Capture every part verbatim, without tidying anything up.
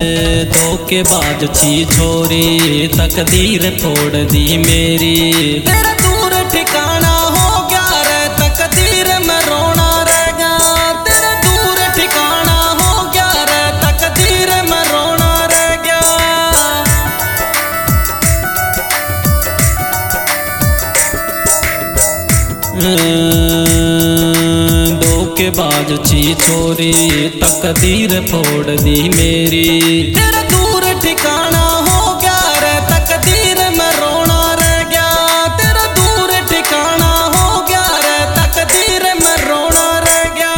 धोखेबाज छी छोरी तकदीर फोड़ दी मेरी। तेरा दूर ठिकाना हो गया रे तकदीर में रोना रह गया। तेरा दूर ठिकाना हो गया रे तकदीर में रोना रह गया। धोखेबाज छी छोरी तकदीर फोड़ दी मेरी। तेरा दूर ठिकाना हो गया रे तकदीर में रोना रह गया। तेरा दूर ठिकाना हो गया रे तकदीर में रोना रह गया।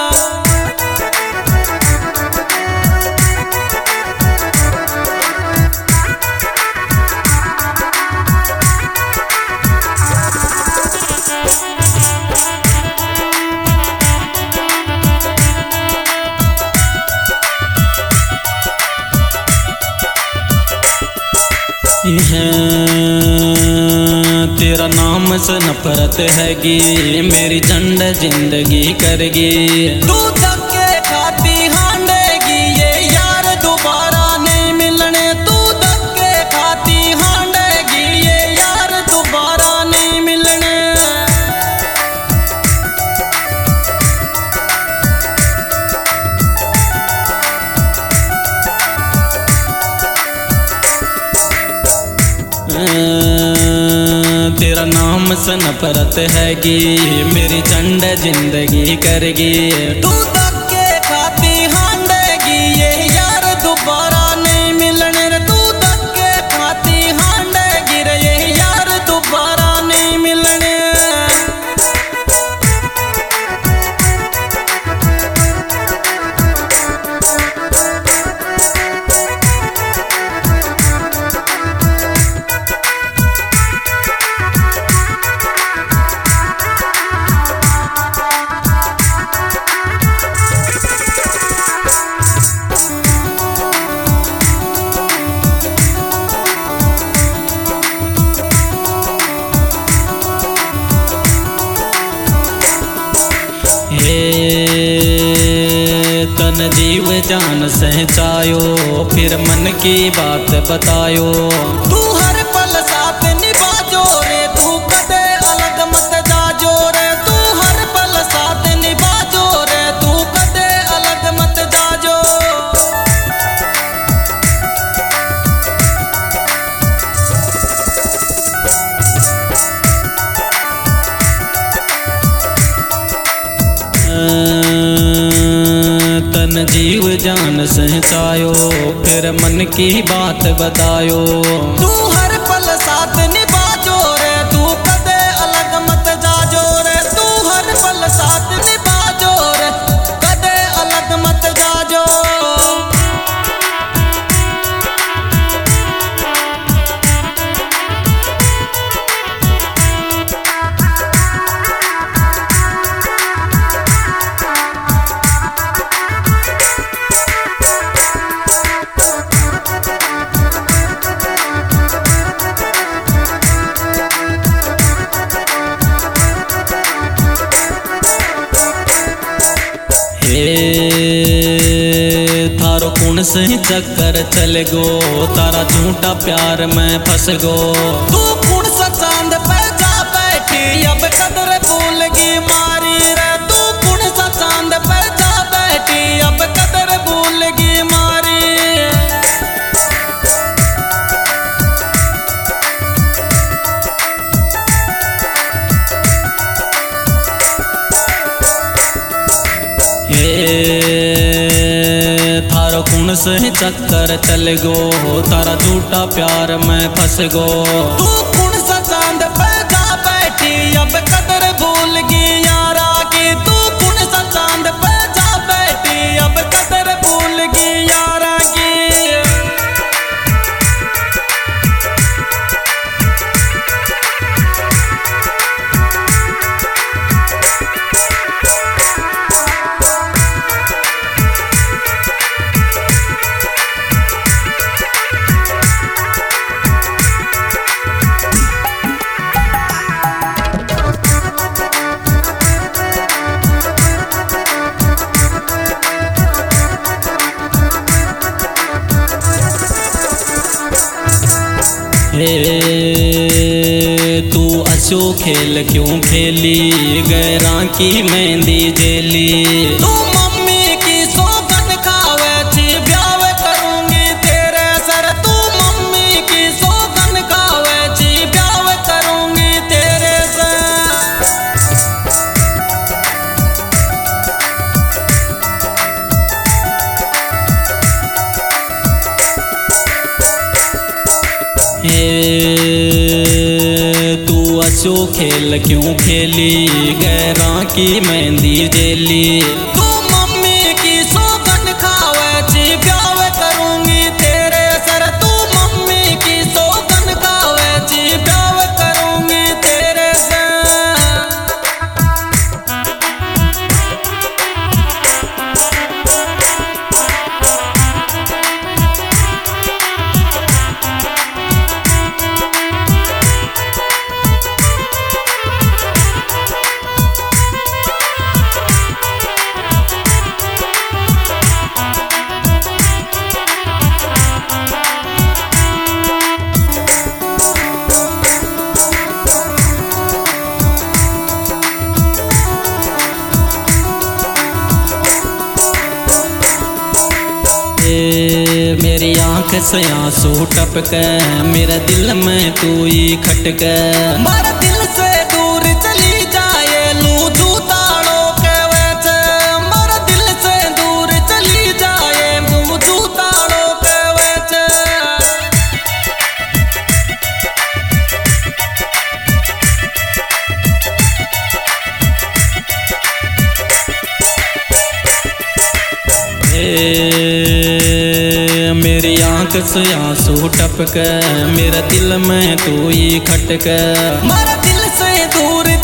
तेरा नाम से नफरत हैगी मेरी झंड जिंदगी करगी। तू धक्के खाती हांडेगी ये यार दोबारा नहीं मिलने। तू धक्के खाती हांडेगी ये यार दोबारा नहीं मिलने। तेरा नाम से नफरत हैगी मेरी झंड जिंदगी करगी। तू धक्के खाती हांडेगी ये यार दोबारा नहीं मिलने रे। तू धक्के खाती हांडेगी रे ये यार दोबारा नहीं मिलने। तन जीव जान सहचायो फिर मन की बात बतायो। तू हर पल साथ निभाजो रे तू कदे अलग मत जाजो रे। तू हर पल साथ निभाजो रे तू कदे अलग मत जाजो। तन जीव जान सहचायो फिर मन की बात बतायो। तू हर पल साथ निभाजो रे तू कदे अलग मत जाजो रे। तू हर पल साथ निभाजो रे कदे अलग मत जाजो। थारो कौन से चक्कर चल गो तारा झूठा प्यार में फंस गो। तू कौन सा चांद पे जा बैठी अब कदर भूलगी मारी रे। तू कौन सा चांद पे जा बैठी अब कदर भूलगी मारी। थारो कौन से चक्कर चल गो तारा झूठा प्यार में फंस गो। तू कौन सा चांद पे जा बैठी अब कदर भूलगी यारा की। तू कौन सा चांद पे जा बैठी अब कदर भूलगी यारा की। हे तू असो खेल क्यों खेली, गैरा की मेहंदी जेली। तू मम्मी की सौगन खावे छी, ब्याह करूंगी तेरे सर। तू मम्मी की सौगन खावे छी, ब्याह करूंगी तेरे सर। तू असो खेल क्यों खेली, गैरा की मेहंदी जेली। तू मम्मी की सौगन खावे छी, ब्याह करूंगी तेरे सर। तू मम्मी की सौगन खावे छी, ब्याह करूंगी तेरे सर। मेरी आँख से आंसू टपके, मेरे दिल में तू ही खटके। मेरे दिल से दूर चली जाए लूझू ताड़ो के वैसे। मेरे दिल से दूर चली जाए लूझू ताड़ो के वैसे। मेरी आँख से आंसू टपके, मेरे दिल में तू ही खटके। मेरे दिल से दूर